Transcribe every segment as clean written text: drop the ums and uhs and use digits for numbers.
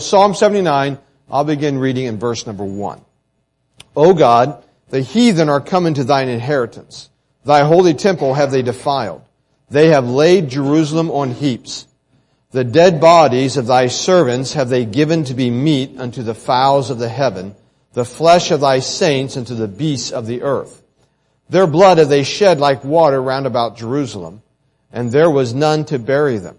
Psalm 79, I'll begin reading in verse number 1. O God, the heathen are come into thine inheritance. Thy holy temple have they defiled. They have laid Jerusalem on heaps. The dead bodies of thy servants have they given to be meat unto the fowls of the heaven, the flesh of thy saints unto the beasts of the earth. Their blood have they shed like water round about Jerusalem, and there was none to bury them.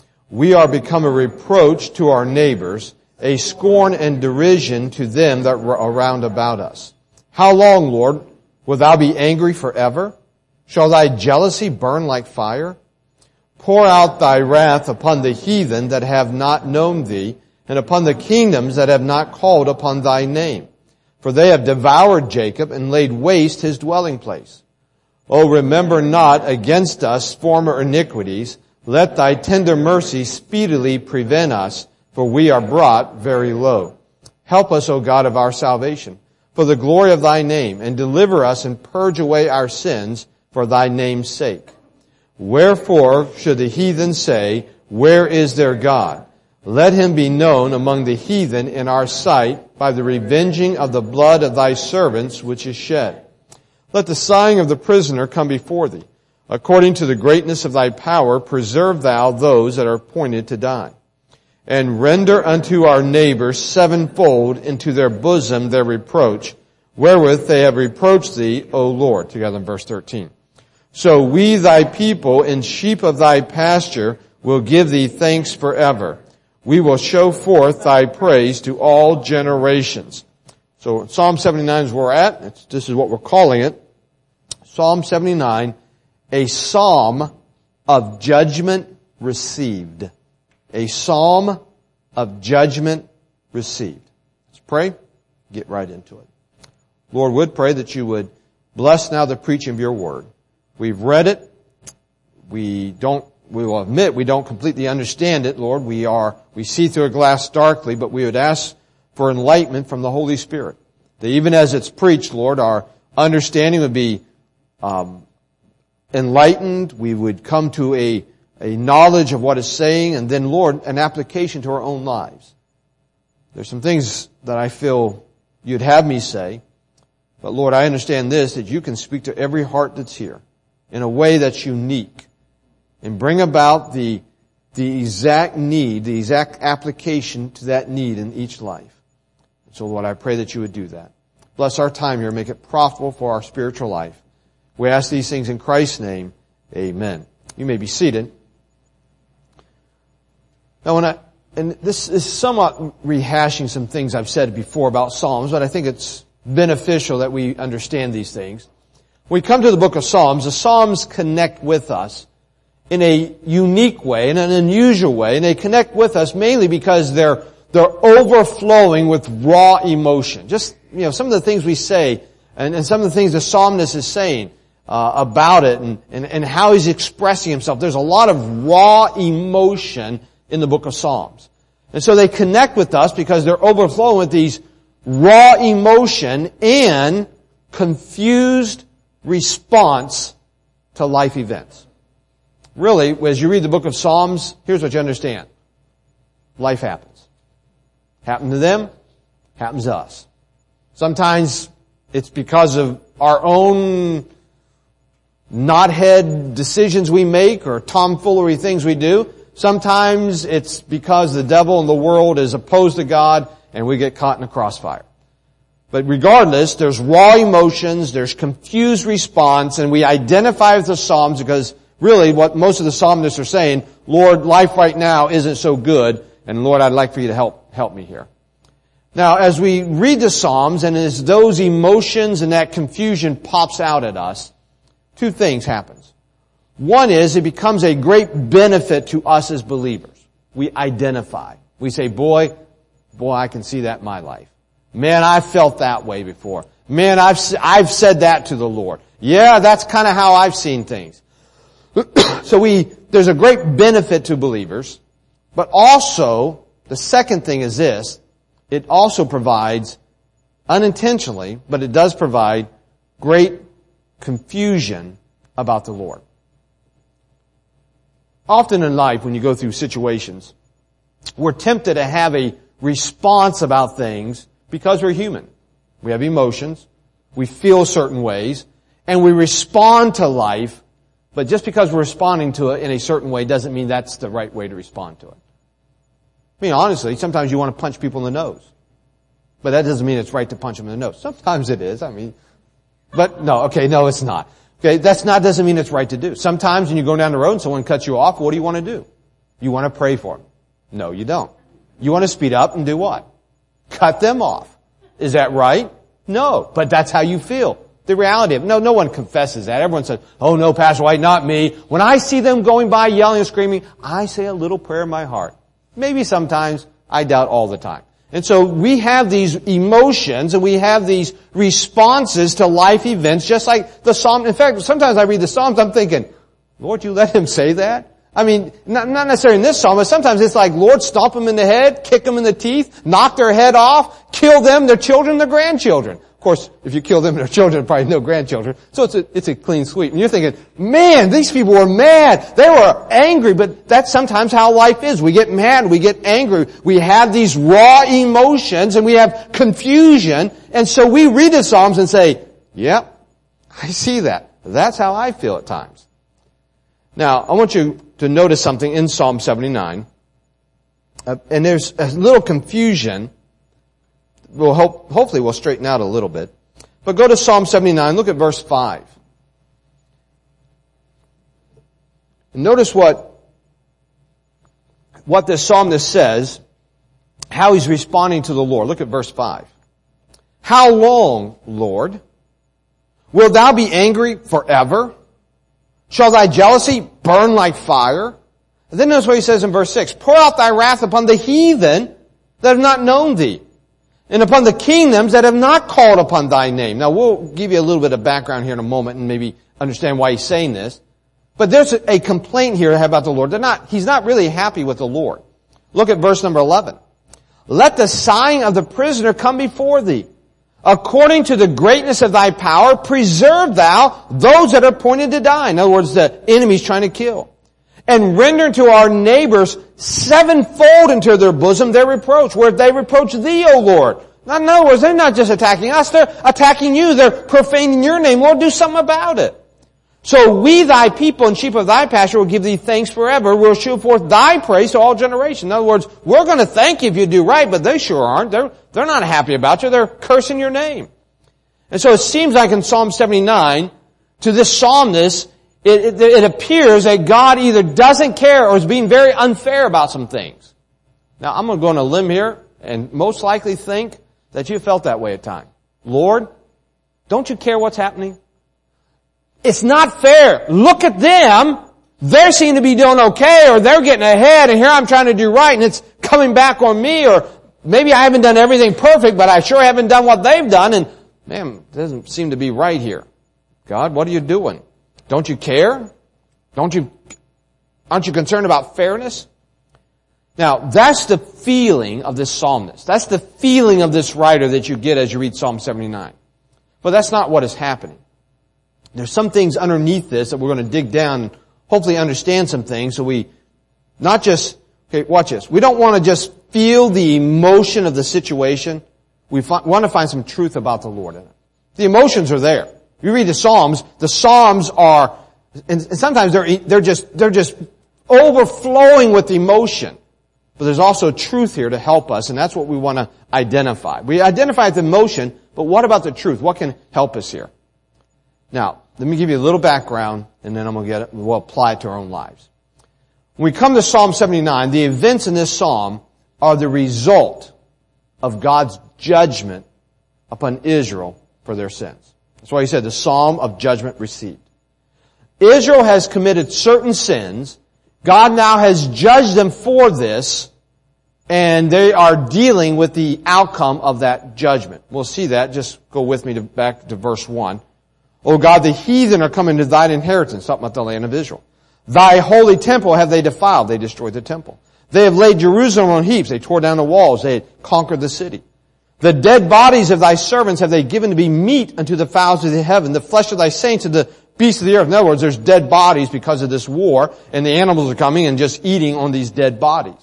We are become a reproach to our neighbors, a scorn and derision to them that are round about us. How long, Lord, wilt thou be angry forever? Shall thy jealousy burn like fire? Pour out thy wrath upon the heathen that have not known thee, and upon the kingdoms that have not called upon thy name. For they have devoured Jacob and laid waste his dwelling place. O remember not against us former iniquities. Let thy tender mercy speedily prevent us, for we are brought very low. Help us, O God of our salvation, for the glory of thy name, and deliver us and purge away our sins for thy name's sake. Wherefore should the heathen say, where is their God? Let him be known among the heathen in our sight by the revenging of the blood of thy servants which is shed. Let the sighing of the prisoner come before thee. According to the greatness of thy power, preserve thou those that are appointed to die. And render unto our neighbors sevenfold into their bosom their reproach, wherewith they have reproached thee, O Lord. Together in verse 13. So we, thy people, and sheep of thy pasture, will give thee thanks forever. We will show forth thy praise to all generations. So Psalm 79 is where we're at. This is what we're calling it. Psalm 79, a psalm of judgment received. A psalm of judgment received. Let's pray. Get right into it. Lord, would pray that you would bless now the preaching of your word. We've read it. We will admit we don't completely understand it, Lord. We see through a glass darkly, but we would ask for enlightenment from the Holy Spirit. That even as it's preached, Lord, our understanding would be enlightened. We would come to a knowledge of what it's saying, and then, Lord, an application to our own lives. There's some things that I feel you'd have me say, but Lord, I understand this, that you can speak to every heart that's here in a way that's unique and bring about the exact need, the exact application to that need in each life. So Lord, I pray that you would do that. Bless our time here, make it profitable for our spiritual life. We ask these things in Christ's name. Amen. You may be seated. Now and this is somewhat rehashing some things I've said before about Psalms, but I think it's beneficial that we understand these things. When we come to the book of Psalms, the Psalms connect with us in a unique way, in an unusual way, and they connect with us mainly because they're overflowing with raw emotion. Just, some of the things we say, and some of the things the psalmist is saying about it, and how he's expressing himself. There's a lot of raw emotion in the book of Psalms. And so they connect with us because they're overflowing with these raw emotion and confused response to life events. Really, as you read the book of Psalms, here's what you understand. Life happens. Happened to them, happens to us. Sometimes it's because of our own knothead decisions we make or tomfoolery things we do. Sometimes it's because the devil and the world is opposed to God and we get caught in a crossfire. But regardless, there's raw emotions, there's confused response, and we identify with the Psalms because really what most of the psalmists are saying, Lord, life right now isn't so good, and Lord, I'd like for you to help me here. Now, as we read the Psalms, and as those emotions and that confusion pops out at us, two things happens. One is it becomes a great benefit to us as believers. We identify. We say, boy, I can see that in my life. Man, I've felt that way before. Man, I've said that to the Lord. Yeah, that's kind of how I've seen things. So there's a great benefit to believers, but also, the second thing is this, it also provides, unintentionally, but it does provide great confusion about the Lord. Often in life, when you go through situations, we're tempted to have a response about things because we're human. We have emotions, we feel certain ways, and we respond to life, but just because we're responding to it in a certain way doesn't mean that's the right way to respond to it. I mean, honestly, sometimes you want to punch people in the nose. But that doesn't mean it's right to punch them in the nose. Sometimes it is, but no, it's not. Okay, doesn't mean it's right to do. Sometimes when you go down the road and someone cuts you off, what do you want to do? You want to pray for them. No, you don't. You want to speed up and do what? Cut them off. Is that right? No, but that's how you feel. The reality of it. No one confesses that. Everyone says, oh no, Pastor White, not me. When I see them going by yelling and screaming, I say a little prayer in my heart. Maybe sometimes, I doubt all the time. And so we have these emotions and we have these responses to life events just like the Psalm. In fact, sometimes I read the Psalms, I'm thinking, Lord, you let him say that? I mean, not necessarily in this Psalm, but sometimes it's like, Lord, stomp them in the head, kick them in the teeth, knock their head off, kill them, their children, their grandchildren. Of course, if you kill them and their children, probably no grandchildren. So it's a clean sweep. And you're thinking, man, these people were mad. They were angry, but that's sometimes how life is. We get mad, we get angry. We have these raw emotions and we have confusion. And so we read the Psalms and say, yep, I see that. That's how I feel at times. Now, I want you to notice something in Psalm 79. And there's a little confusion. Hopefully we'll straighten out a little bit. But go to Psalm 79, look at verse 5. And notice what this psalmist says, how he's responding to the Lord. Look at verse 5. How long, Lord, wilt thou be angry forever? Shall thy jealousy burn like fire? And then notice what he says in verse 6. Pour out thy wrath upon the heathen that have not known thee, and upon the kingdoms that have not called upon thy name. Now we'll give you a little bit of background here in a moment and maybe understand why he's saying this. But there's a complaint here about the Lord. He's not really happy with the Lord. Look at verse number 11. Let the sighing of the prisoner come before thee. According to the greatness of thy power, preserve thou those that are appointed to die. In other words, the enemy's trying to kill. And render to our neighbors sevenfold into their bosom their reproach, where they reproach thee, O Lord. Now, in other words, they're not just attacking us, they're attacking you. They're profaning your name. Lord, do something about it. So we, thy people and sheep of thy pasture, will give thee thanks forever. We'll shew forth thy praise to all generations. In other words, we're going to thank you if you do right, but they sure aren't. They're not happy about you. They're cursing your name. And so it seems like in Psalm 79, to this psalmist, it appears that God either doesn't care or is being very unfair about some things. Now, I'm going to go on a limb here and most likely think that you felt that way at times. Lord, don't you care what's happening? It's not fair. Look at them. They seem to be doing okay, or they're getting ahead, and here I'm trying to do right, and it's coming back on me, or maybe I haven't done everything perfect, but I sure haven't done what they've done, and man, it doesn't seem to be right here. God, what are you doing? Don't you care? Aren't you concerned about fairness? Now, that's the feeling of this psalmist. That's the feeling of this writer that you get as you read Psalm 79. But that's not what is happening. There's some things underneath this that we're going to dig down and hopefully understand some things so we not just, okay, watch this. We don't want to just feel the emotion of the situation. We want to find some truth about the Lord in it. The emotions are there. You read the Psalms are, and sometimes they're just overflowing with emotion. But there's also truth here to help us, and that's what we want to identify. We identify the emotion, but what about the truth? What can help us here? Now, let me give you a little background, and then we'll apply it to our own lives. When we come to Psalm 79, the events in this psalm are the result of God's judgment upon Israel for their sins. That's why he said the psalm of judgment received. Israel has committed certain sins. God now has judged them for this, and they are dealing with the outcome of that judgment. We'll see that. Just go with me back to verse 1. O God, the heathen are coming to thine inheritance, talking about the land of Israel. Thy holy temple have they defiled. They destroyed the temple. They have laid Jerusalem on heaps. They tore down the walls. They conquered the city. The dead bodies of thy servants have they given to be meat unto the fowls of the heaven, the flesh of thy saints and the beasts of the earth. In other words, there's dead bodies because of this war, and the animals are coming and just eating on these dead bodies.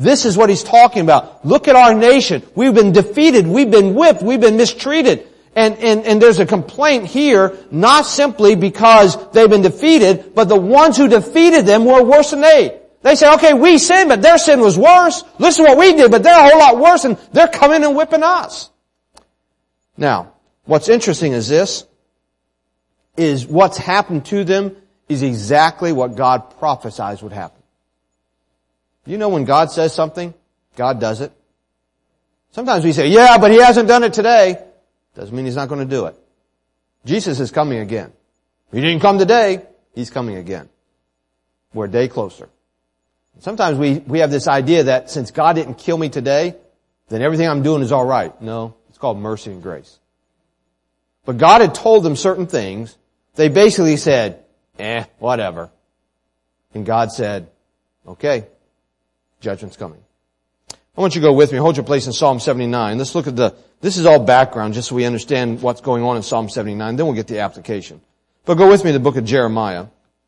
This is what he's talking about. Look at our nation. We've been defeated. We've been whipped. We've been mistreated. And there's a complaint here, not simply because they've been defeated, but the ones who defeated them were worse than they. They say, okay, we sinned, but their sin was worse. Listen to what we did, but they're a whole lot worse, and they're coming and whipping us. Now, what's interesting is this, is what's happened to them is exactly what God prophesied would happen. You know when God says something, God does it. Sometimes we say, yeah, but He hasn't done it today. Doesn't mean He's not going to do it. Jesus is coming again. He didn't come today. He's coming again. We're a day closer. Sometimes we have this idea that since God didn't kill me today, then everything I'm doing is all right. No, it's called mercy and grace. But God had told them certain things. They basically said, whatever. And God said, okay, judgment's coming. I want you to go with me. Hold your place in Psalm 79. Let's look at this is all background just so we understand what's going on in Psalm 79. Then we'll get the application. But go with me to the book of Jeremiah.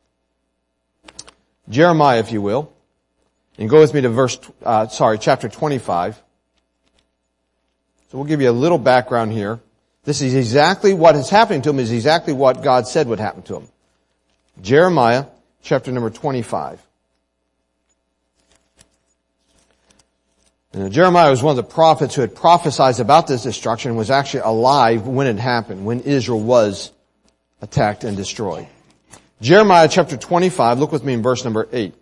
Jeremiah, if you will. And go with me to chapter 25. So we'll give you a little background here. This is exactly what is happening to him is exactly what God said would happen to him. Jeremiah, chapter number 25. And Jeremiah was one of the prophets who had prophesied about this destruction and was actually alive when it happened, when Israel was attacked and destroyed. Jeremiah chapter 25, look with me in verse number 8.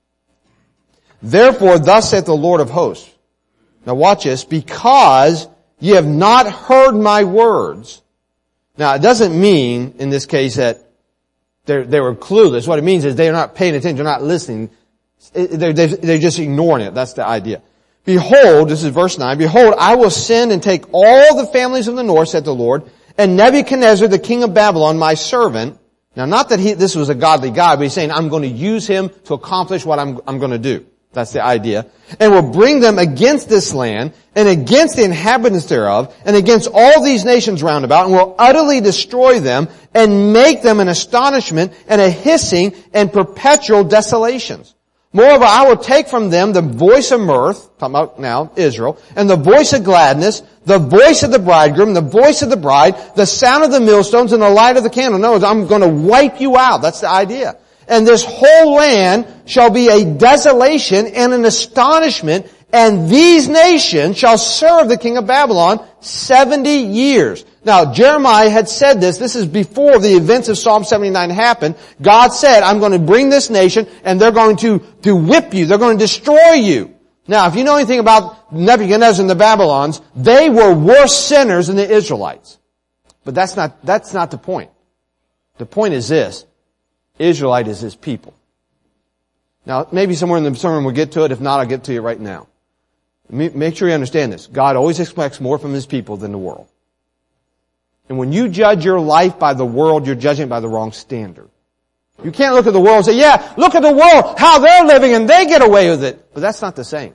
Therefore, thus saith the Lord of hosts. Now watch this. Because ye have not heard my words. Now it doesn't mean, in this case, that they were clueless. What it means is they're not paying attention, they're not listening. They're just ignoring it. That's the idea. Behold, this is verse 9, behold, I will send and take all the families of the north, saith the Lord, and Nebuchadnezzar, the king of Babylon, my servant. Now not that this was a godly guy, but he's saying, I'm going to use him to accomplish what I'm going to do. That's the idea. And will bring them against this land, and against the inhabitants thereof, and against all these nations round about, and will utterly destroy them, and make them an astonishment, and a hissing, and perpetual desolations. Moreover, I will take from them the voice of mirth, talking about now Israel, and the voice of gladness, the voice of the bridegroom, the voice of the bride, the sound of the millstones, and the light of the candle. No, I'm going to wipe you out. That's the idea. And this whole land shall be a desolation and an astonishment, and these nations shall serve the king of Babylon 70 years. Now, Jeremiah had said this. This is before the events of Psalm 79 happened. God said, I'm going to bring this nation, and they're going to whip you. They're going to destroy you. Now, if you know anything about Nebuchadnezzar and the Babylons, they were worse sinners than the Israelites. But that's not the point. The point is this. Israelite is His people. Now, maybe somewhere in the sermon we'll get to it. If not, I'll get to you right now. Make sure you understand this. God always expects more from His people than the world. And when you judge your life by the world, you're judging it by the wrong standard. You can't look at the world and say, yeah, look at the world, how they're living and they get away with it. But that's not the same.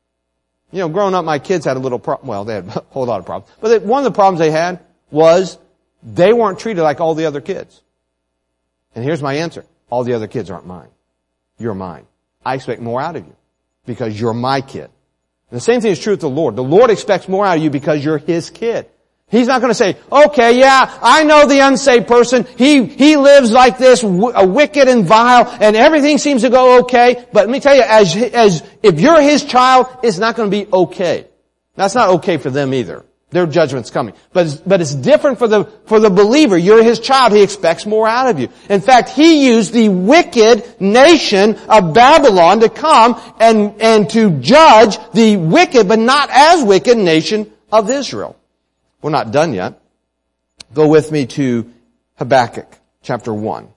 You know, growing up, my kids had a little problem. Well, they had a whole lot of problems. But one of the problems they had was they weren't treated like all the other kids. And here's my answer. All the other kids aren't mine. You're mine. I expect more out of you because you're my kid. And the same thing is true with the Lord. The Lord expects more out of you because you're His kid. He's not going to say, okay, yeah, I know the unsaved person. He lives like this, wicked and vile, and everything seems to go okay. But let me tell you, as if you're His child, it's not going to be okay. That's not okay for them either. Their judgment's coming. But it's different for the believer. You're His child. He expects more out of you. In fact, He used the wicked nation of Babylon to come and to judge the wicked, but not as wicked nation of Israel. We're not done yet. Go with me to Habakkuk, chapter 1.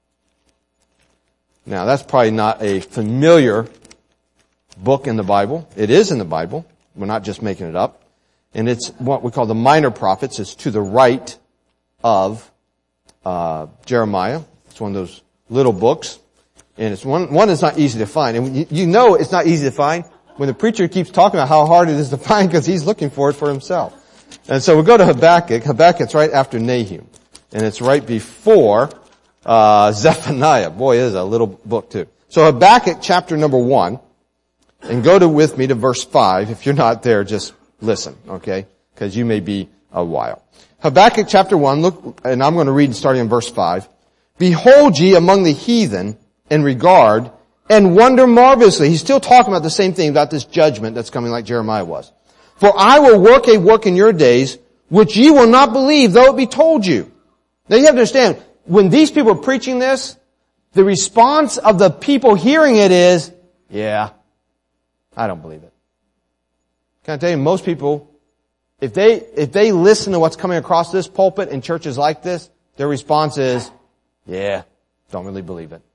Now, that's probably not a familiar book in the Bible. It is in the Bible. We're not just making it up. And it's what we call the minor prophets. It's to the right of Jeremiah. It's one of those little books. And it's one that's not easy to find. And you know it's not easy to find when the preacher keeps talking about how hard it is to find because he's looking for it for himself. And so we'll go to Habakkuk. Habakkuk's right after Nahum. And it's right before Zephaniah. Boy, it is a little book too. So Habakkuk chapter number 1. And go with me to verse 5. If you're not there, just listen, okay? Because you may be a while. Habakkuk chapter 1, look, and I'm going to read starting in verse 5. Behold ye among the heathen in regard and wonder marvelously. He's still talking about the same thing, about this judgment that's coming like Jeremiah was. For I will work a work in your days which ye will not believe, though it be told you. Now you have to understand, when these people are preaching this, the response of the people hearing it is, yeah, I don't believe it. Can I tell you, most people, if they listen to what's coming across this pulpit in churches like this, their response is, yeah, don't really believe it.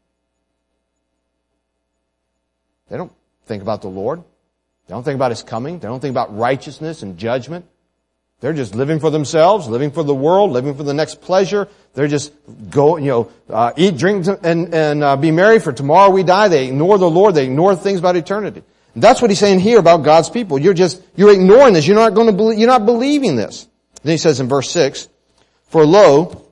They don't think about the Lord. They don't think about His coming. They don't think about righteousness and judgment. They're just living for themselves, living for the world, living for the next pleasure. They're just eat, drink, and be merry, for tomorrow we die. They ignore the Lord. They ignore things about eternity. And that's what he's saying here about God's people. You're ignoring this. You're not believing this. Then he says in verse 6, for lo,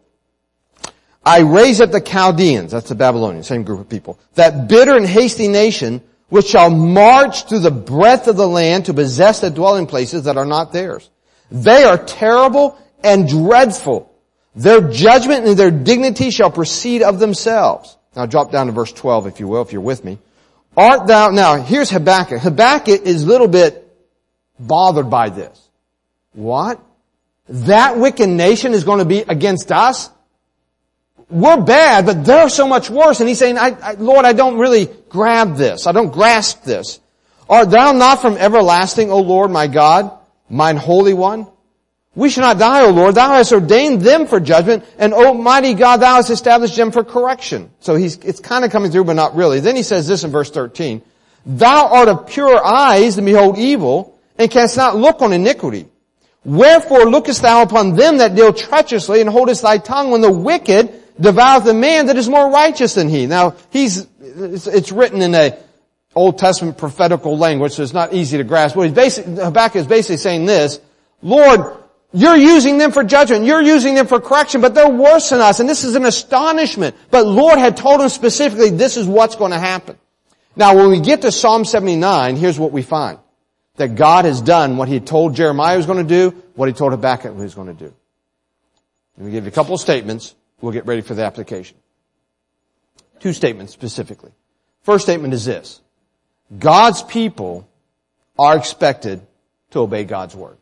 I raise up the Chaldeans, that's the Babylonians, same group of people, that bitter and hasty nation, which shall march through the breadth of the land to possess the dwelling places that are not theirs. They are terrible and dreadful. Their judgment and their dignity shall proceed of themselves. Now drop down to verse 12, if you will, if you're with me. Art thou, now here's Habakkuk. Habakkuk is a little bit bothered by this. What? That wicked nation is going to be against us? We're bad, but they're so much worse. And he's saying, Lord, I don't really grab this. I don't grasp this. Art thou not from everlasting, O Lord, my God, mine Holy One? We shall not die, O Lord. Thou hast ordained them for judgment, and O mighty God, Thou hast established them for correction. So it's kind of coming through, but not really. Then he says this in verse 13. Thou art of pure eyes to behold evil, and canst not look on iniquity. Wherefore lookest thou upon them that deal treacherously, and holdest thy tongue when the wicked devoureth the man that is more righteous than he. Now, it's written in a Old Testament prophetical language, so it's not easy to grasp. Habakkuk is basically saying this, Lord, you're using them for judgment. You're using them for correction, but they're worse than us. And this is an astonishment. But Lord had told him specifically, this is what's going to happen. Now, when we get to Psalm 79, here's what we find. That God has done what He told Jeremiah He was going to do, what He told Habakkuk He was going to do. Let me give you a couple of statements. We'll get ready for the application. Two statements specifically. First statement is this. God's people are expected to obey God's word.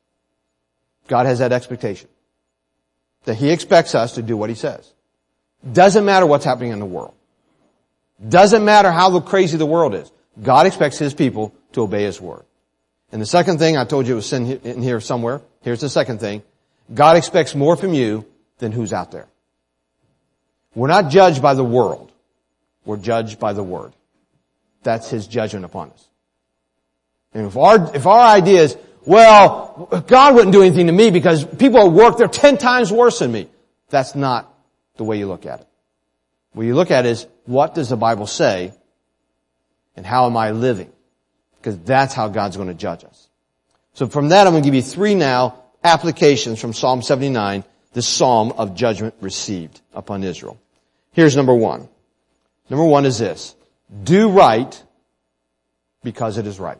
God has that expectation. That He expects us to do what He says. Doesn't matter what's happening in the world. Doesn't matter how crazy the world is. God expects His people to obey His word. And the second thing, I told you it was in here somewhere. Here's the second thing. God expects more from you than who's out there. We're not judged by the world. We're judged by the word. That's His judgment upon us. And if our idea is, well, God wouldn't do anything to me because people at work, they're 10 times worse than me. That's not the way you look at it. What you look at is, what does the Bible say and how am I living? Because that's how God's going to judge us. So from that, I'm going to give you 3 now applications from Psalm 79, the psalm of judgment received upon Israel. Here's number 1. Number 1 is this. Do right because it is right.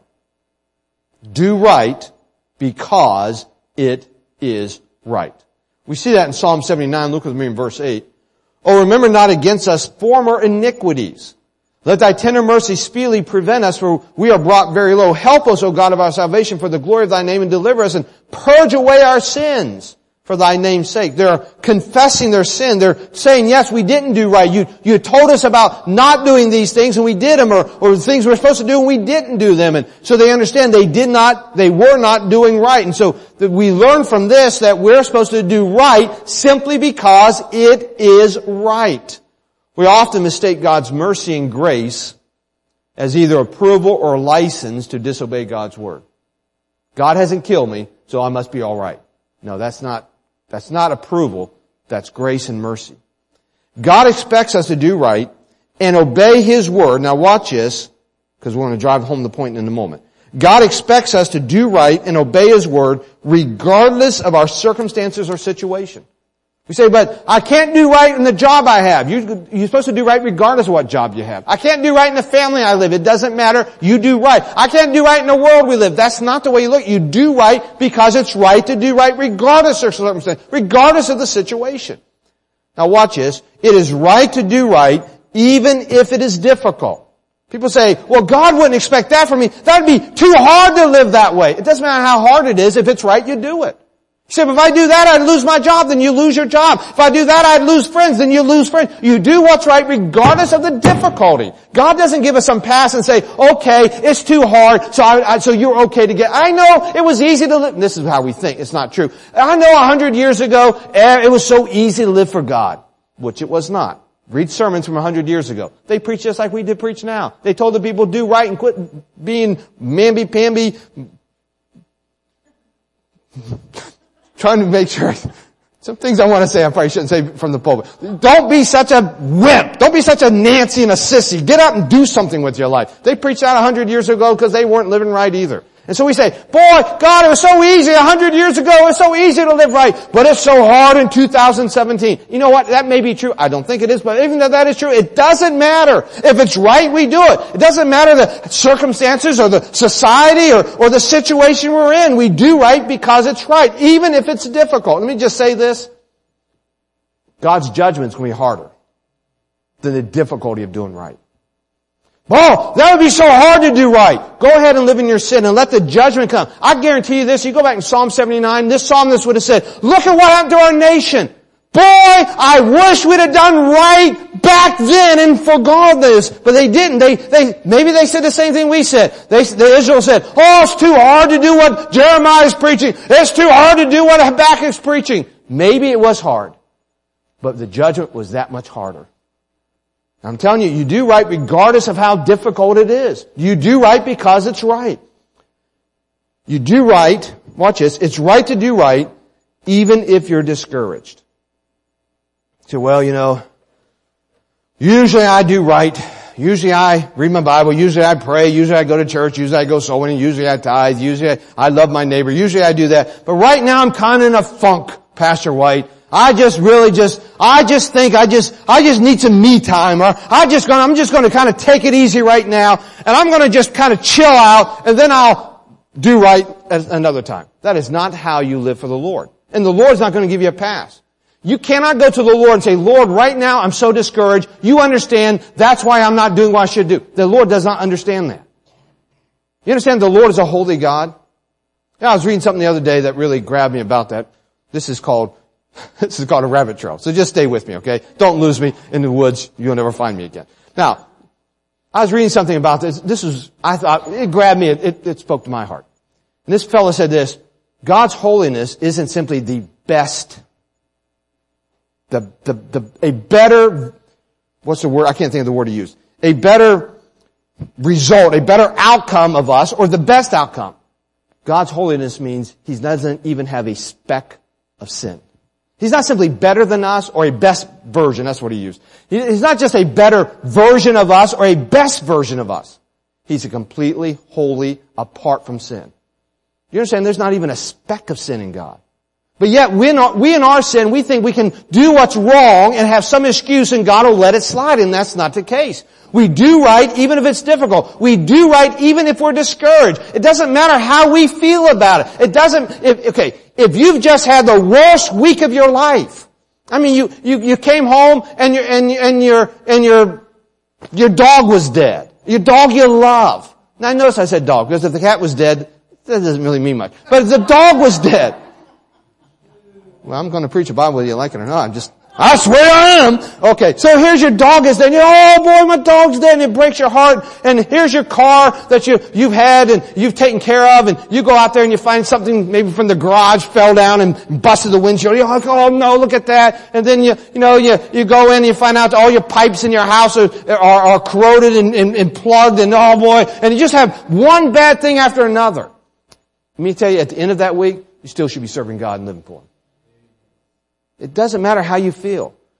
Do right because it is right. We see that in Psalm 79. Look with me in verse 8. Oh, remember not against us former iniquities. Let thy tender mercy speedily prevent us, for we are brought very low. Help us, O God of our salvation, for the glory of thy name, and deliver us, and purge away our sins for thy name's sake. They're confessing their sin. They're saying, yes, we didn't do right. You told us about not doing these things, and we did them, or things we're supposed to do, and we didn't do them. And so they understand they were not doing right. And so we learn from this that we're supposed to do right simply because it is right. We often mistake God's mercy and grace as either approval or license to disobey God's word. God hasn't killed me, so I must be all right. No, that's not approval. That's grace and mercy. God expects us to do right and obey His word. Now watch this, because we're going to drive home the point in a moment. God expects us to do right and obey His word regardless of our circumstances or situation. You say, but I can't do right in the job I have. You're supposed to do right regardless of what job you have. I can't do right in the family I live. It doesn't matter. You do right. I can't do right in the world we live. That's not the way you look. You do right because it's right to do right regardless of circumstance, regardless of the situation. Now watch this. It is right to do right even if it is difficult. People say, well, God wouldn't expect that from me. That would be too hard to live that way. It doesn't matter how hard it is. If it's right, you do it. You say, if I do that, I'd lose my job, then you lose your job. If I do that, I'd lose friends, then you lose friends. You do what's right regardless of the difficulty. God doesn't give us some pass and say, okay, it's too hard, so you're okay to get. I know it was easy to live. This is how we think. It's not true. I know 100 years ago, it was so easy to live for God, which it was not. Read sermons from 100 years ago. They preached just like we did preach now. They told the people, do right and quit being mamby-pamby, trying to make sure. Some things I want to say I probably shouldn't say from the pulpit. Don't be such a wimp. Don't be such a Nancy and a sissy. Get up and do something with your life. They preached that 100 years ago because they weren't living right either. And so we say, boy, God, it was so easy 100 years ago. It was so easy to live right. But it's so hard in 2017. You know what? That may be true. I don't think it is, but even though that is true, it doesn't matter. If it's right, we do it. It doesn't matter the circumstances or the society or the situation we're in. We do right because it's right, even if it's difficult. Let me just say this. God's judgment's going to be harder than the difficulty of doing right. Oh, that would be so hard to do right. Go ahead and live in your sin and let the judgment come. I guarantee you this. You go back in Psalm 79, this psalmist would have said, look at what happened to our nation. Boy, I wish we'd have done right back then and forgone this. But they didn't. Maybe they said the same thing we said. Israel said, oh, it's too hard to do what Jeremiah is preaching. It's too hard to do what Habakkuk's preaching. Maybe it was hard. But the judgment was that much harder. I'm telling you, you do right regardless of how difficult it is. You do right because it's right. You do right, watch this, it's right to do right even if you're discouraged. So, well, you know, usually I do right. Usually I read my Bible. Usually I pray. Usually I go to church. Usually I go soul winning. Usually I tithe. Usually I love my neighbor. Usually I do that. But right now I'm kind of in a funk, Pastor White. I just think I just need some me time, or I'm just gonna kind of take it easy right now, and I'm gonna just kind of chill out, and then I'll do right at another time. That is not how you live for the Lord. And the Lord's not gonna give you a pass. You cannot go to the Lord and say, Lord, right now I'm so discouraged. You understand that's why I'm not doing what I should do. The Lord does not understand that. You understand the Lord is a holy God? Yeah, I was reading something the other day that really grabbed me about that. This is called a rabbit trail. So just stay with me, okay? Don't lose me in the woods. You'll never find me again. Now, I was reading something about this. I thought, it grabbed me. It spoke to my heart. And this fellow said this, God's holiness isn't simply the best, a better, what's the word? I can't think of the word to use. A better result, a better outcome of us, or the best outcome. God's holiness means He doesn't even have a speck of sin. He's not simply better than us or a best version. That's what he used. He's not just a better version of us or a best version of us. He's a completely holy, apart from sin. You understand? There's not even a speck of sin in God. But yet, we in our sin, we think we can do what's wrong and have some excuse and God will let it slide, and that's not the case. We do right even if it's difficult. We do right even if we're discouraged. It doesn't matter how we feel about it. It doesn't, if you've just had the worst week of your life, I mean, you came home and your dog was dead. Your dog you love. Now notice I said dog, because if the cat was dead, that doesn't really mean much. But if the dog was dead, well, I'm going to preach a Bible whether you like it or not. I swear I am. Okay, so here's your dog is dead. Oh boy, my dog's dead, and it breaks your heart. And here's your car that you've had and you've taken care of, and you go out there and you find something maybe from the garage fell down and busted the windshield. You're like, oh no, look at that. And then you go in and you find out all your pipes in your house are corroded and plugged, and oh boy, and you just have one bad thing after another. Let me tell you, at the end of that week, you still should be serving God and living for Him. It doesn't matter how you feel.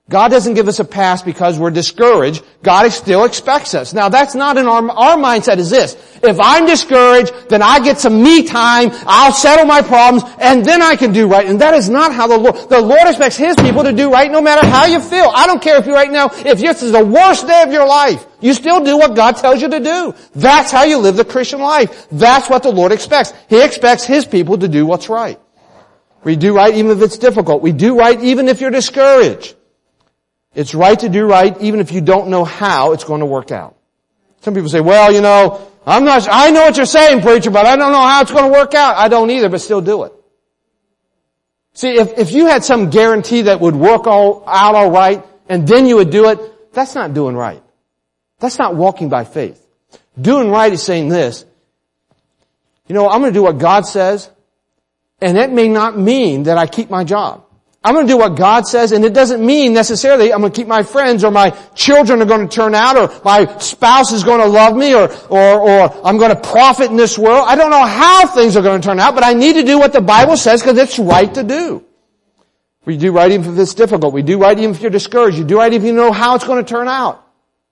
God doesn't give us a pass because we're discouraged. God still expects us. Now that's not in our mindset is this. If I'm discouraged, then I get some me time, I'll settle my problems, and then I can do right. And that is not how the Lord expects His people to do right no matter how you feel. I don't care if you right now, if this is the worst day of your life, you still do what God tells you to do. That's how you live the Christian life. That's what the Lord expects. He expects His people to do what's right. We do right even if it's difficult. We do right even if you're discouraged. It's right to do right even if you don't know how it's going to work out. Some people say, well, I know what you're saying, preacher, but I don't know how it's going to work out. I don't either, but still do it. See, if you had some guarantee that would work out all right, and then you would do it, that's not doing right. That's not walking by faith. Doing right is saying this, I'm going to do what God says, and that may not mean that I keep my job. I'm going to do what God says, and it doesn't mean necessarily I'm going to keep my friends or my children are going to turn out or my spouse is going to love me or I'm going to profit in this world. I don't know how things are going to turn out, but I need to do what the Bible says because it's right to do. We do right even if it's difficult. We do right even if you're discouraged. You do right even if you know how it's going to turn out.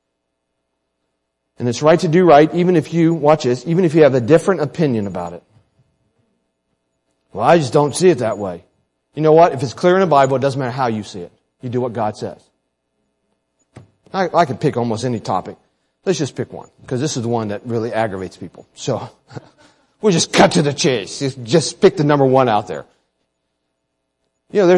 And it's right to do right even if you, watch this, even if you have a different opinion about it. Well, I just don't see it that way. You know what? If it's clear in the Bible, it doesn't matter how you see it. You do what God says. I could pick almost any topic. Let's just pick one, because this is the one that really aggravates people. So, we'll just cut to the chase. Just pick the number one out there. And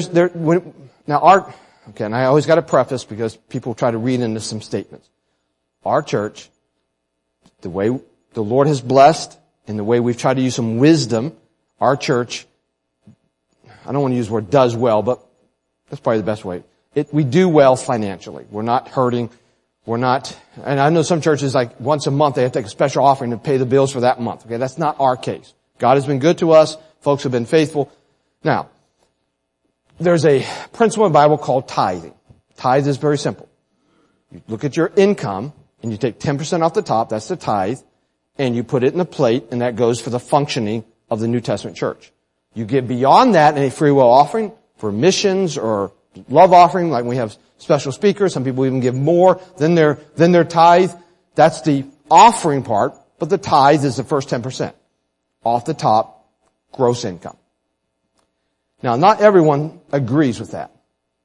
I always got to preface because people try to read into some statements. Our church, the way the Lord has blessed and the way we've tried to use some wisdom, our church, I don't want to use the word does well, but that's probably the best way. We do well financially. We're not hurting. And I know some churches like once a month they have to take a special offering to pay the bills for that month. Okay, that's not our case. God has been good to us. Folks have been faithful. Now, there's a principle in the Bible called tithing. Tithe is very simple. You look at your income and you take 10% off the top, that's the tithe, and you put it in a plate and that goes for the functioning of the New Testament church. You give beyond that in a free will offering for missions or love offering, like we have special speakers. Some people even give more than their tithe. That's the offering part, but the tithe is the first 10%. Off the top, gross income. Now, not everyone agrees with that.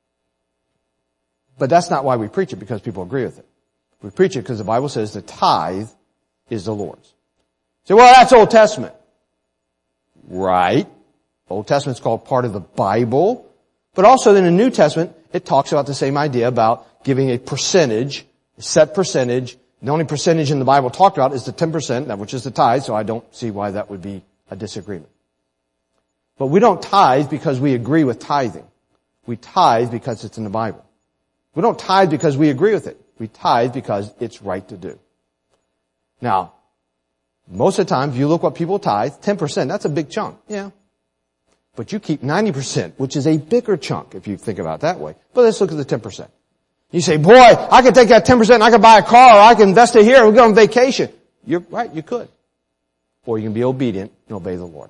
But that's not why we preach it, because people agree with it. We preach it because the Bible says the tithe is the Lord's. Say, well, that's Old Testament. Right. Old Testament's called part of the Bible, but also in the New Testament, it talks about the same idea about giving a percentage, a set percentage. The only percentage in the Bible talked about is the 10%, that which is the tithe, so I don't see why that would be a disagreement. But we don't tithe because we agree with tithing. We tithe because it's in the Bible. We don't tithe because we agree with it. We tithe because it's right to do. Now, most of the time, if you look what people tithe, 10%, that's a big chunk. Yeah. But you keep 90%, which is a bigger chunk if you think about it that way. But let's look at the 10%. You say, boy, I could take that 10% and I could buy a car or I can invest it here and we'll go on vacation. You're right, you could. Or you can be obedient and obey the Lord.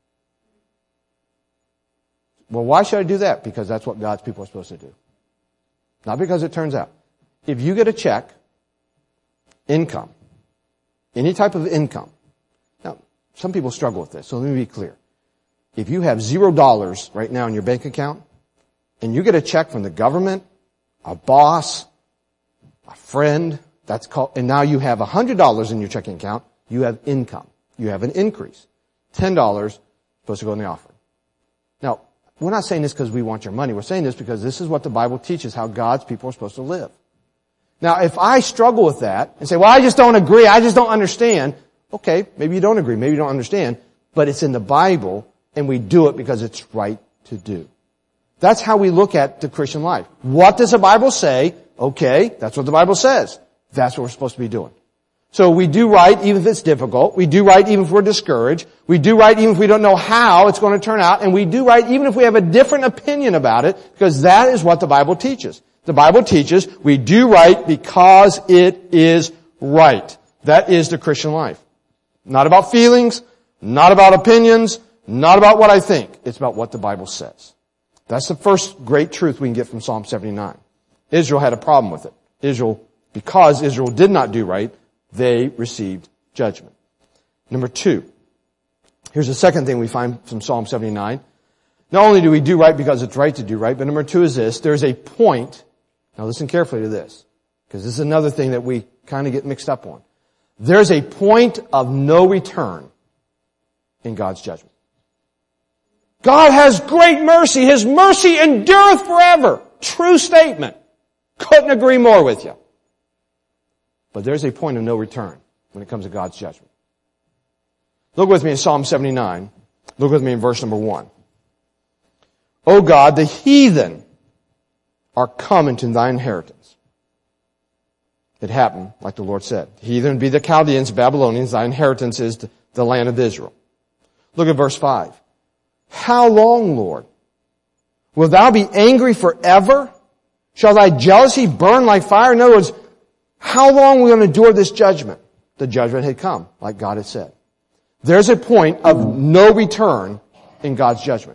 Well, why should I do that? Because that's what God's people are supposed to do. Not because it turns out. If you get a check, income, any type of income. Now, some people struggle with this, so let me be clear. If you have $0 right now in your bank account, and you get a check from the government, a boss, a friend, and now you have $100 in your checking account, you have income. You have an increase. $10 supposed to go in the offering. Now, we're not saying this because we want your money. We're saying this because this is what the Bible teaches how God's people are supposed to live. Now, if I struggle with that and say, well, I just don't agree, I just don't understand, okay, maybe you don't agree, maybe you don't understand, but it's in the Bible, and we do it because it's right to do. That's how we look at the Christian life. What does the Bible say? Okay, that's what the Bible says. That's what we're supposed to be doing. So we do right even if it's difficult. We do right even if we're discouraged. We do right even if we don't know how it's going to turn out. And we do right even if we have a different opinion about it, because that is what the Bible teaches. The Bible teaches we do right because it is right. That is the Christian life. Not about feelings, not about opinions, not about what I think. It's about what the Bible says. That's the first great truth we can get from Psalm 79. Israel had a problem with it. Because Israel did not do right, they received judgment. Number 2. Here's the second thing we find from Psalm 79. Not only do we do right because it's right to do right, but number 2 is this. There's a point. Now listen carefully to this, because this is another thing that we kind of get mixed up on. There's a point of no return in God's judgment. God has great mercy. His mercy endureth forever. True statement. Couldn't agree more with you. But there's a point of no return when it comes to God's judgment. Look with me in Psalm 79. Look with me in verse number 1. O God, the heathen are come into thy inheritance. It happened, like the Lord said. The heathen be the Chaldeans, Babylonians. Thy inheritance is the land of Israel. Look at verse 5. How long, Lord? Will thou be angry forever? Shall thy jealousy burn like fire? In other words, how long are we going to endure this judgment? The judgment had come, like God had said. There's a point of no return in God's judgment.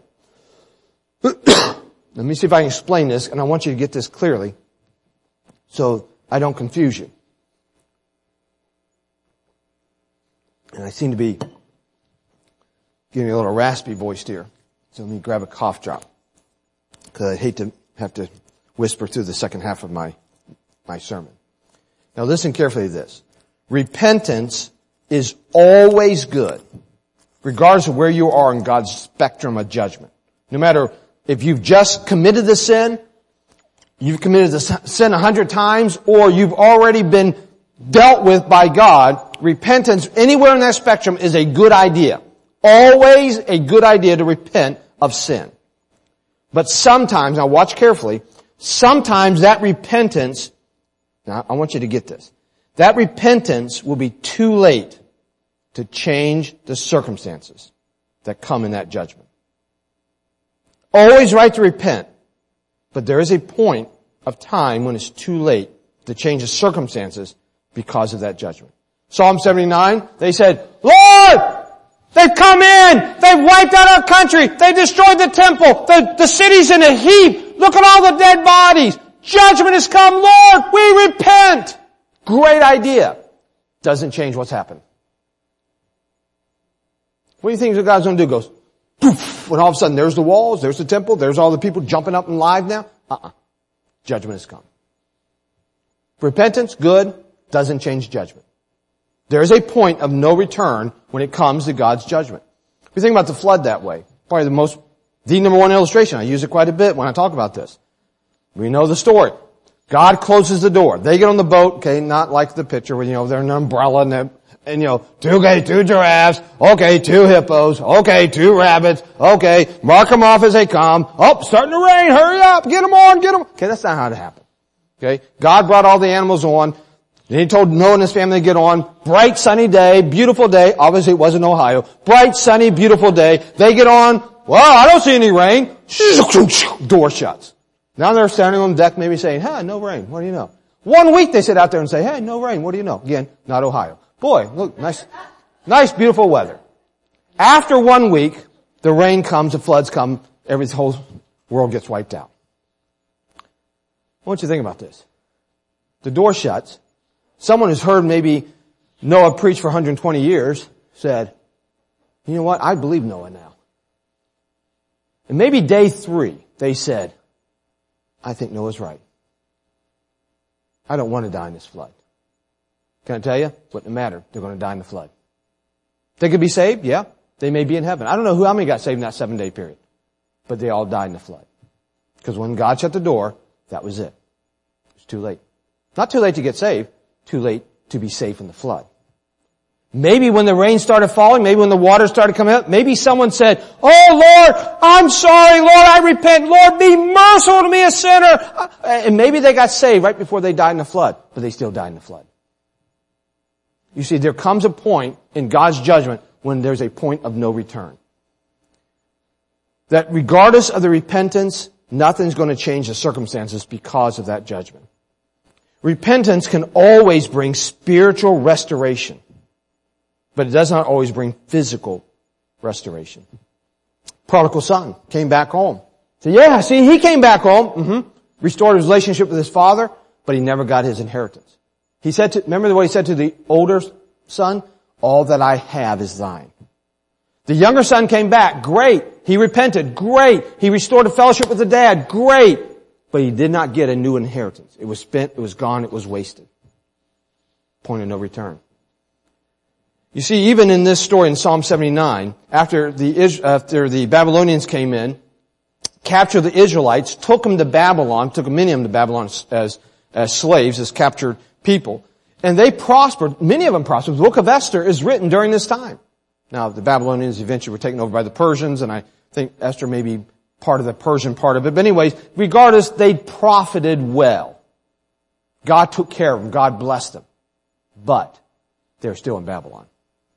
Let me see if I can explain this, and I want you to get this clearly so I don't confuse you. And I seem to be getting a little raspy voiced here, so let me grab a cough drop, because I'd hate to have to whisper through the second half of my sermon. Now listen carefully to this. Repentance is always good, regardless of where you are in God's spectrum of judgment. No matter if you've just committed the sin, you've committed the sin 100 times, or you've already been dealt with by God, repentance anywhere in that spectrum is a good idea. Always a good idea to repent of sin. But sometimes, now watch carefully, sometimes that repentance, now I want you to get this, that repentance will be too late to change the circumstances that come in that judgment. Always right to repent, but there is a point of time when it's too late to change the circumstances because of that judgment. Psalm 79, they said, Lord! They've come in! They've wiped out our country! They destroyed the temple! The city's in a heap! Look at all the dead bodies! Judgment has come! Lord, we repent! Great idea. Doesn't change what's happened. What do you think God's going to do? Goes, poof, when all of a sudden there's the walls, there's the temple, there's all the people jumping up and live now? Judgment has come. Repentance, good, doesn't change judgment. There is a point of no return when it comes to God's judgment. We think about the flood that way. Probably the number one illustration. I use it quite a bit when I talk about this. We know the story. God closes the door. They get on the boat, okay, not like the picture where, they're in an umbrella and two giraffes, okay, 2 hippos, okay, 2 rabbits, okay, mark them off as they come. Oh, starting to rain, hurry up, get them on. Okay, that's not how it happened. Okay, God brought all the animals on. Then He told Noah and his family to get on. Bright sunny day, beautiful day. Obviously it wasn't Ohio. Bright sunny, beautiful day. They get on. Well, I don't see any rain. Door shuts. Now they're standing on the deck maybe saying, hey, no rain. What do you know? 1 week they sit out there and say, hey, no rain. What do you know? Again, not Ohio. Boy, look, nice, beautiful weather. After 1 week, the rain comes, the floods come, the whole world gets wiped out. I want you to think about this. The door shuts. Someone who's heard maybe Noah preach for 120 years said, you know what? I believe Noah now. And maybe day 3, they said, I think Noah's right. I don't want to die in this flood. Can I tell you? Wouldn't matter. They're going to die in the flood. They could be saved, yeah. They may be in heaven. I don't know how many got saved in that 7-day period. But they all died in the flood. Because when God shut the door, that was it. It was too late. Not too late to get saved. Too late to be safe in the flood. Maybe when the rain started falling, maybe when the water started coming up, maybe someone said, oh Lord, I'm sorry, Lord, I repent, Lord, be merciful to me, a sinner. And maybe they got saved right before they died in the flood, but they still died in the flood. You see, there comes a point in God's judgment when there's a point of no return. That regardless of the repentance, nothing's going to change the circumstances because of that judgment. Repentance can always bring spiritual restoration, but it does not always bring physical restoration. Prodigal son came back home. So yeah, see, he came back home. restored his relationship with his father, but he never got his inheritance. He said remember what he said to the older son? All that I have is thine. The younger son came back. Great. He repented. Great. He restored a fellowship with the dad. Great. But he did not get a new inheritance. It was spent, it was gone, it was wasted. Point of no return. You see, even in this story in Psalm 79, after the Babylonians came in, captured the Israelites, took them to Babylon, took many of them to Babylon as slaves, as captured people, and they prospered. Many of them prospered. The book of Esther is written during this time. Now, the Babylonians eventually were taken over by the Persians, and I think Esther may be part of the Persian part of it. But anyways, regardless, they profited well. God took care of them. God blessed them. But they're still in Babylon.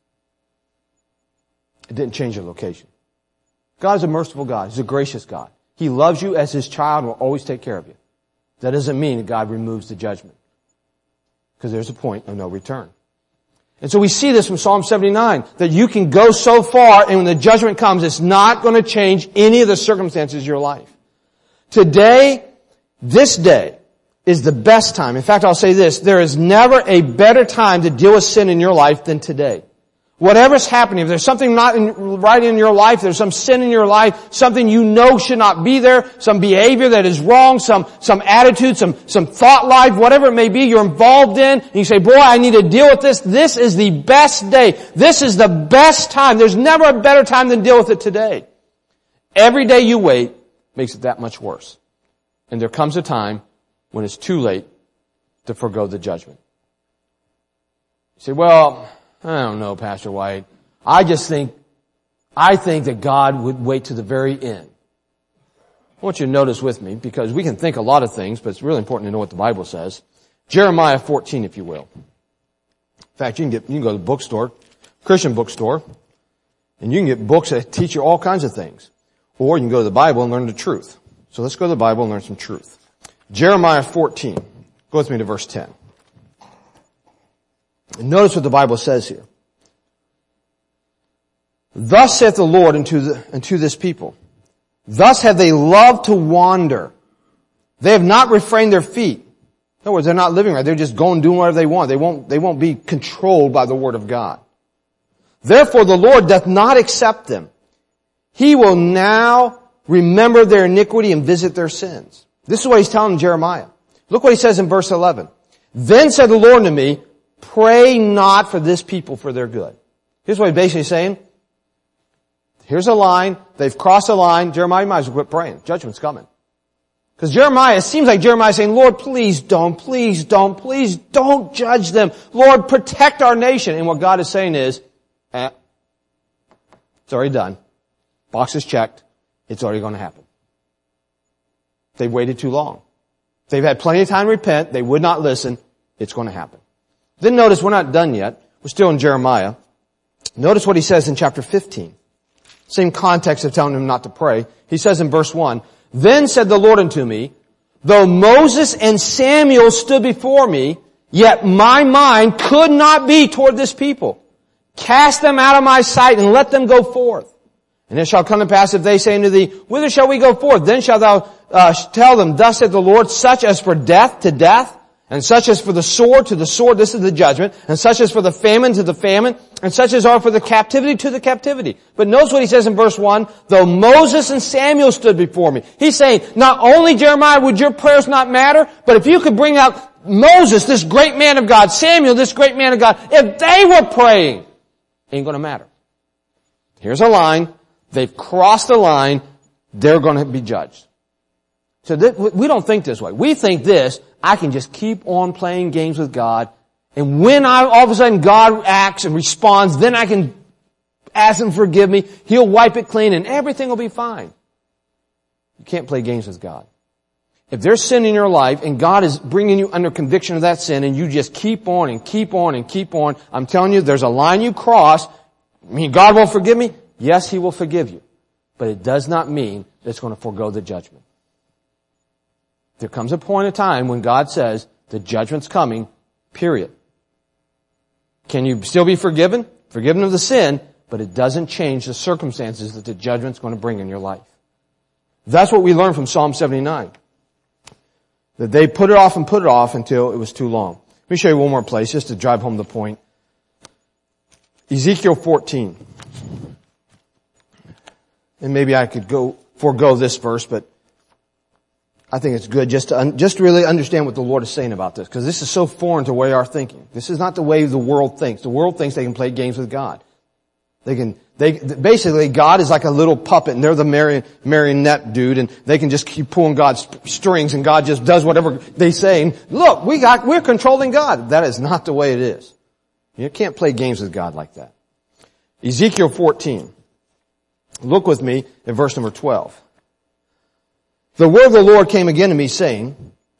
It didn't change their location. God is a merciful God. He's a gracious God. He loves you as His child and will always take care of you. That doesn't mean that God removes the judgment. Because there's a point of no return. And so we see this from Psalm 79, that you can go so far and when the judgment comes, it's not going to change any of the circumstances of your life. Today, this day, is the best time. In fact, I'll say this, there is never a better time to deal with sin in your life than today. Whatever's happening, if there's something not right in your life, there's some sin in your life, something you know should not be there, some behavior that is wrong, some attitude, some thought life, whatever it may be you're involved in, and you say, boy, I need to deal with this. This is the best day. This is the best time. There's never a better time than deal with it today. Every day you wait makes it that much worse. And there comes a time when it's too late to forgo the judgment. You say, well, I don't know, Pastor White. I think that God would wait to the very end. I want you to notice with me, because we can think a lot of things, but it's really important to know what the Bible says. Jeremiah 14, if you will. In fact, you can go to the bookstore, Christian bookstore, and you can get books that teach you all kinds of things. Or you can go to the Bible and learn the truth. So let's go to the Bible and learn some truth. Jeremiah 14. Go with me to verse 10. And notice what the Bible says here. Thus saith the Lord unto this people, thus have they loved to wander. They have not refrained their feet. In other words, they're not living right. They're just going doing whatever they want. They won't be controlled by the word of God. Therefore the Lord doth not accept them. He will now remember their iniquity and visit their sins. This is what he's telling Jeremiah. Look what he says in verse 11. Then said the Lord to me, pray not for this people for their good. Here's what he's basically saying. Here's a line. They've crossed a line. Jeremiah, you might as well quit praying. Judgment's coming. Because it seems like Jeremiah is saying, Lord, please don't judge them. Lord, protect our nation. And what God is saying is, it's already done. Box is checked. It's already going to happen. They've waited too long. They've had plenty of time to repent. They would not listen. It's going to happen. Then notice we're not done yet. We're still in Jeremiah. Notice what he says in chapter 15. Same context of telling him not to pray. He says in verse 1, Then said the Lord unto me, Though Moses and Samuel stood before me, yet my mind could not be toward this people. Cast them out of my sight and let them go forth. And it shall come to pass if they say unto thee, Whither shall we go forth? Then shalt thou tell them, Thus saith the Lord, such as for death to death, and such as for the sword to the sword, this is the judgment, and such as for the famine to the famine, and such as are for the captivity to the captivity. But notice what he says in verse 1, Though Moses and Samuel stood before me. He's saying, not only, Jeremiah, would your prayers not matter, but if you could bring out Moses, this great man of God, Samuel, this great man of God, if they were praying, ain't going to matter. Here's a line. They've crossed the line. They're going to be judged. So we don't think this way. We think this, I can just keep on playing games with God, and when all of a sudden God acts and responds, then I can ask Him to forgive me. He'll wipe it clean and everything will be fine. You can't play games with God. If there's sin in your life and God is bringing you under conviction of that sin and you just keep on and keep on and keep on, I'm telling you, there's a line you cross. I mean, God won't forgive me? Yes, He will forgive you. But it does not mean that it's going to forego the judgment. There comes a point in time when God says, the judgment's coming, period. Can you still be forgiven? Forgiven of the sin, but it doesn't change the circumstances that the judgment's going to bring in your life. That's what we learn from Psalm 79. That they put it off until it was too long. Let me show you one more place just to drive home the point. Ezekiel 14. And maybe I could forego this verse, but I think it's good just to really understand what the Lord is saying about this, because this is so foreign to the way our thinking. This is not the way the world thinks. The world thinks they can play games with God. Basically, God is like a little puppet, and they're the marionette dude, and they can just keep pulling God's strings, and God just does whatever they say. And look, we're controlling God. That is not the way it is. You can't play games with God like that. Ezekiel 14. Look with me at verse number 12. The word of the Lord came again to me, saying,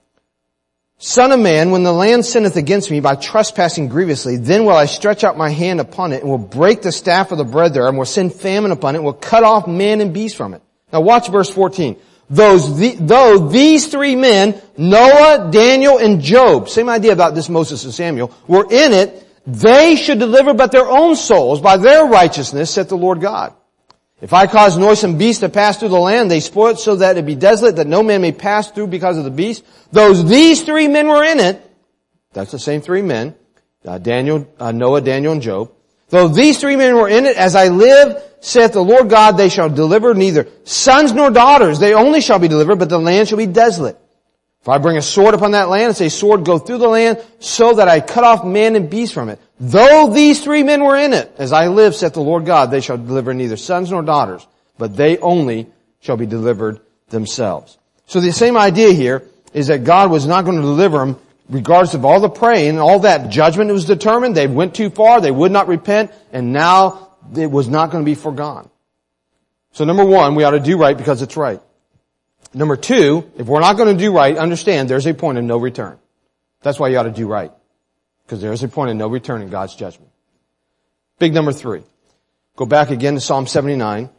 Son of man, when the land sinneth against me by trespassing grievously, then will I stretch out my hand upon it, and will break the staff of the bread there, and will send famine upon it, and will cut off man and beast from it. Now watch verse 14. Though these three men, Noah, Daniel, and Job, same idea about this Moses and Samuel, were in it, they should deliver but their own souls by their righteousness, saith the Lord God. If I cause noisome beasts to pass through the land, they spoil it so that it be desolate, that no man may pass through because of the beast. Though these three men were in it, that's the same three men, Noah, Daniel, and Job. Though these three men were in it, as I live, saith the Lord God, they shall deliver neither sons nor daughters. They only shall be delivered, but the land shall be desolate. If I bring a sword upon that land, and say, sword, go through the land, so that I cut off man and beast from it. Though these three men were in it, as I live, saith the Lord God, they shall deliver neither sons nor daughters, but they only shall be delivered themselves. So the same idea here is that God was not going to deliver them regardless of all the praying and all that judgment was determined. They went too far, they would not repent, and now it was not going to be forgone. So number one, we ought to do right because it's right. Number two, if we're not going to do right, understand there's a point of no return. That's why you ought to do right. Because there is a point of no return in God's judgment. Big number three. Go back again to Psalm 79.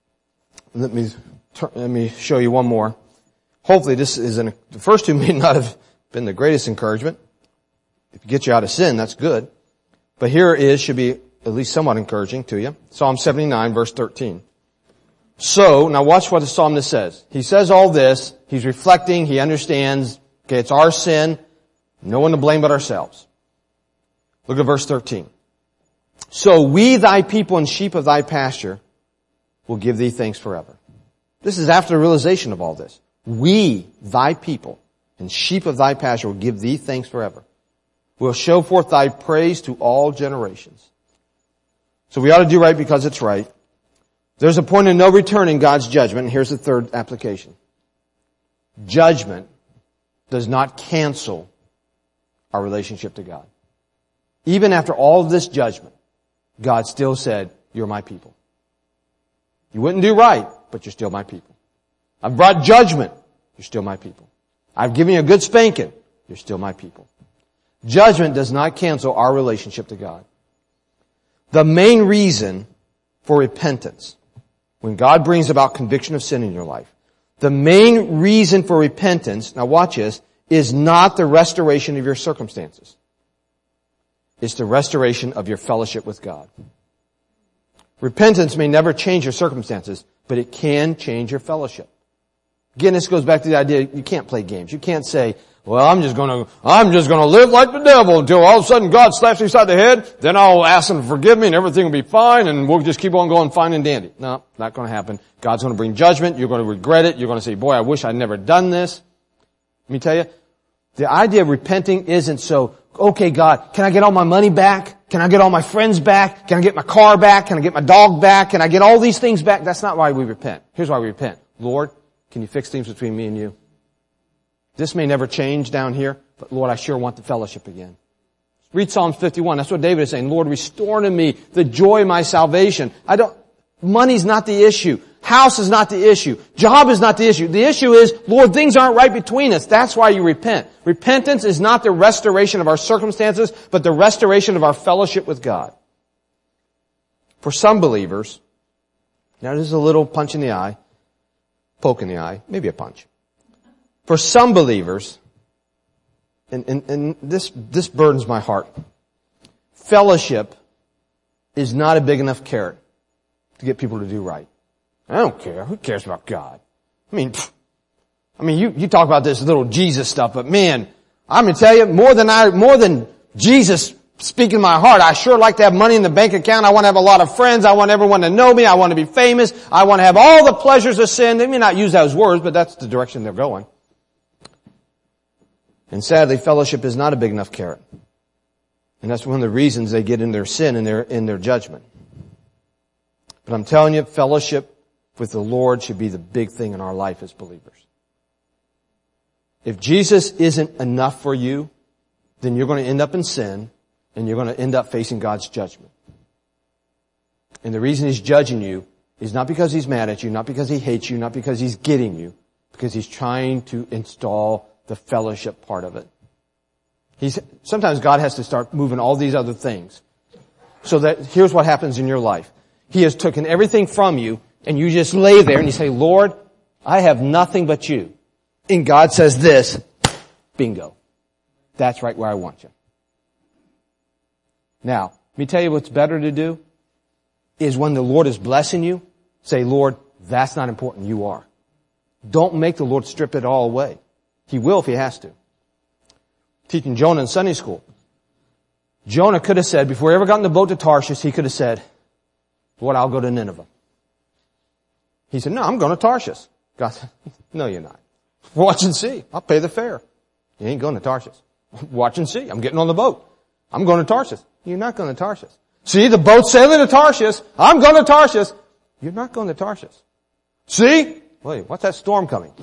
Let me show you one more. Hopefully this is the first two may not have been the greatest encouragement. If it gets you out of sin, that's good. But here it is, should be at least somewhat encouraging to you. Psalm 79 verse 13. So, now watch what the psalmist says. He says all this, he's reflecting, he understands, okay, it's our sin, no one to blame but ourselves. Look at verse 13. So we, thy people and sheep of thy pasture, will give thee thanks forever. This is after the realization of all this. We, thy people and sheep of thy pasture, will give thee thanks forever. We'll show forth thy praise to all generations. So we ought to do right because it's right. There's a point of no return in God's judgment. And here's the third application. Judgment does not cancel our relationship to God. Even after all of this judgment, God still said, you're my people. You wouldn't do right, but you're still my people. I've brought judgment. You're still my people. I've given you a good spanking. You're still my people. Judgment does not cancel our relationship to God. The main reason for repentance, when God brings about conviction of sin in your life, the main reason for repentance, now watch this, is not the restoration of your circumstances. It's the restoration of your fellowship with God. Repentance may never change your circumstances, but it can change your fellowship. Again, this goes back to the idea you can't play games. You can't say, well, I'm just gonna live like the devil until all of a sudden God slaps me upside the head, then I'll ask him to forgive me and everything will be fine and we'll just keep on going fine and dandy. No, not gonna happen. God's gonna bring judgment. You're gonna regret it. You're gonna say, boy, I wish I'd never done this. Let me tell you, the idea of repenting isn't so, okay, God, can I get all my money back? Can I get all my friends back? Can I get my car back? Can I get my dog back? Can I get all these things back? That's not why we repent. Here's why we repent. Lord, can you fix things between me and you? This may never change down here, but Lord, I sure want the fellowship again. Read Psalm 51. That's what David is saying. Lord, restore to me the joy of my salvation. Money's not the issue. House is not the issue. Job is not the issue. The issue is, Lord, things aren't right between us. That's why you repent. Repentance is not the restoration of our circumstances, but the restoration of our fellowship with God. For some believers, now this is a little punch in the eye, poke in the eye, maybe a punch. For some believers, and this burdens my heart, fellowship is not a big enough carrot to get people to do right. I don't care. Who cares about God? I mean, I mean, you talk about this little Jesus stuff, but man, I'm going to tell you, more than Jesus speaking in my heart, I sure like to have money in the bank account. I want to have a lot of friends. I want everyone to know me. I want to be famous. I want to have all the pleasures of sin. They may not use those words, but that's the direction they're going. And sadly, fellowship is not a big enough carrot. And that's one of the reasons they get in their sin and in their judgment. But I'm telling you, fellowship with the Lord should be the big thing in our life as believers. If Jesus isn't enough for you, then you're going to end up in sin and you're going to end up facing God's judgment. And the reason He's judging you is not because He's mad at you, not because He hates you, not because He's getting you, because He's trying to install the fellowship part of it. Sometimes God has to start moving all these other things. So that here's what happens in your life. He has taken everything from you and you just lay there and you say, Lord, I have nothing but you. And God says this, bingo. That's right where I want you. Now, let me tell you what's better to do is when the Lord is blessing you, say, Lord, that's not important. You are. Don't make the Lord strip it all away. He will if He has to. Teaching Jonah in Sunday school. Jonah could have said, before he ever got in the boat to Tarshish, he could have said, Lord, I'll go to Nineveh. He said, no, I'm going to Tarshish. God said, no, you're not. Watch and see. I'll pay the fare. You ain't going to Tarshish. Watch and see. I'm getting on the boat. I'm going to Tarshish. You're not going to Tarshish. See, the boat's sailing to Tarshish. I'm going to Tarshish. You're not going to Tarshish. See? Wait, what's that storm coming?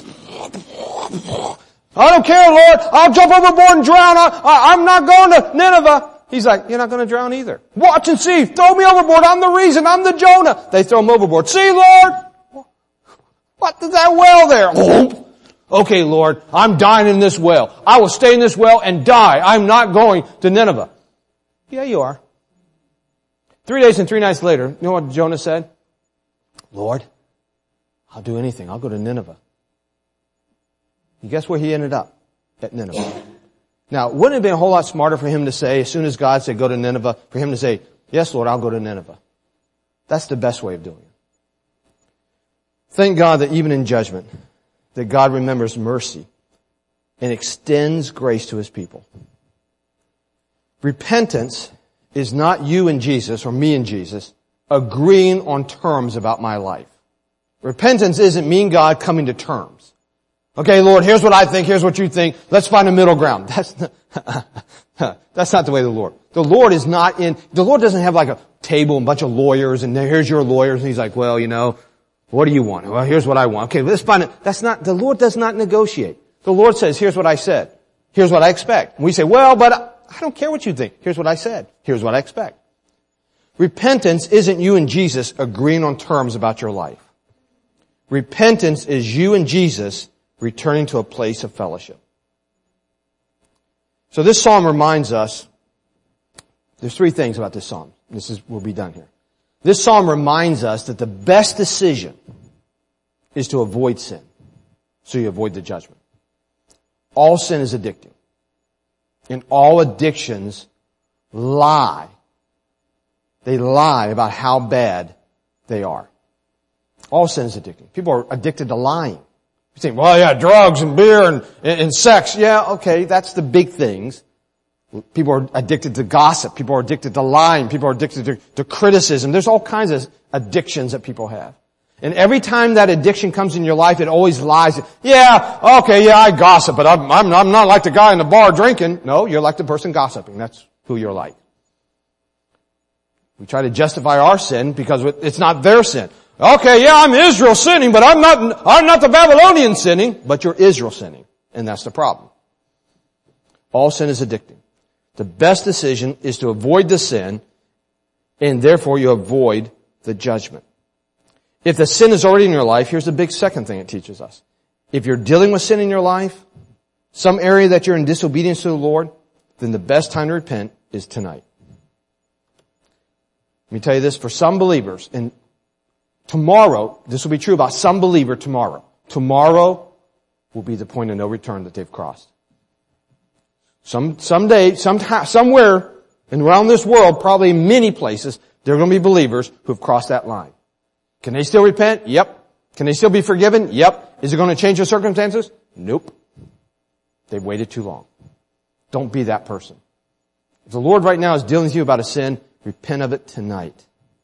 I don't care, Lord. I'll jump overboard and drown. I'm not going to Nineveh. He's like, you're not going to drown either. Watch and see. Throw me overboard. I'm the reason. I'm the Jonah. They throw him overboard. See, Lord? What is that well there? Oh. Okay, Lord, I'm dying in this well. I will stay in this well and die. I'm not going to Nineveh. Yeah, you are. 3 days and 3 nights later, you know what Jonah said? Lord, I'll do anything. I'll go to Nineveh. And guess where he ended up? At Nineveh. Now, wouldn't it have been a whole lot smarter for him to say, as soon as God said go to Nineveh, for him to say, yes, Lord, I'll go to Nineveh. That's the best way of doing it. Thank God that even in judgment, that God remembers mercy and extends grace to His people. Repentance is not you and Jesus or me and Jesus agreeing on terms about my life. Repentance isn't me and God coming to terms. Okay, Lord, here's what I think, here's what you think. Let's find a middle ground. That's not the way of the Lord. The Lord doesn't have like a table and a bunch of lawyers and here's your lawyers and He's like, well, what do you want? Well, here's what I want. Okay, let's find it. The Lord does not negotiate. The Lord says, here's what I said. Here's what I expect. And we say, well, but I don't care what you think. Here's what I said. Here's what I expect. Repentance isn't you and Jesus agreeing on terms about your life. Repentance is you and Jesus returning to a place of fellowship. So this psalm reminds us, there's 3 things about this psalm. We'll be done here. This psalm reminds us that the best decision is to avoid sin, so you avoid the judgment. All sin is addicting. And all addictions lie. They lie about how bad they are. All sin is addicting. People are addicted to lying. You think, well, yeah, drugs and beer and sex. Yeah, okay, that's the big things. People are addicted to gossip. People are addicted to lying. People are addicted to criticism. There's all kinds of addictions that people have. And every time that addiction comes in your life, it always lies. Yeah, okay, yeah, I gossip, but I'm not like the guy in the bar drinking. No, you're like the person gossiping. That's who you're like. We try to justify our sin because it's not their sin. Okay, yeah, I'm Israel sinning, but I'm not the Babylonian sinning, but you're Israel sinning. And that's the problem. All sin is addicting. The best decision is to avoid the sin, and therefore you avoid the judgment. If the sin is already in your life, here's the big second thing it teaches us. If you're dealing with sin in your life, some area that you're in disobedience to the Lord, then the best time to repent is tonight. Let me tell you this, for some believers, and tomorrow, this will be true about some believer tomorrow. Tomorrow will be the point of no return that they've crossed. Someday, somewhere around this world, probably many places, there are going to be believers who have crossed that line. Can they still repent? Yep. Can they still be forgiven? Yep. Is it going to change their circumstances? Nope. They've waited too long. Don't be that person. If the Lord right now is dealing with you about a sin, repent of it tonight.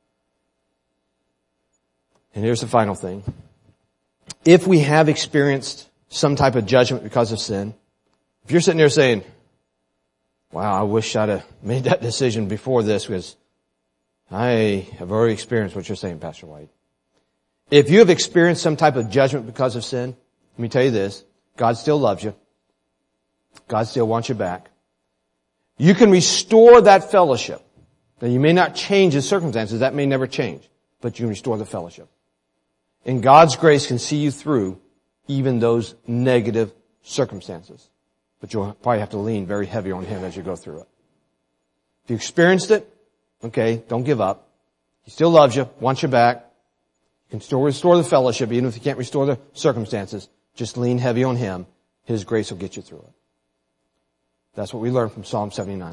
And here's the final thing. If we have experienced some type of judgment because of sin, if you're sitting there saying, wow, I wish I'd have made that decision before this because I have already experienced what you're saying, Pastor White. If you have experienced some type of judgment because of sin, let me tell you this, God still loves you. God still wants you back. You can restore that fellowship. Now you may not change the circumstances, that may never change, but you can restore the fellowship. And God's grace can see you through even those negative circumstances. But you'll probably have to lean very heavy on Him as you go through it. If you experienced it, okay, don't give up. He still loves you, wants you back. You can still restore the fellowship, even if you can't restore the circumstances. Just lean heavy on Him. His grace will get you through it. That's what we learned from Psalm 79.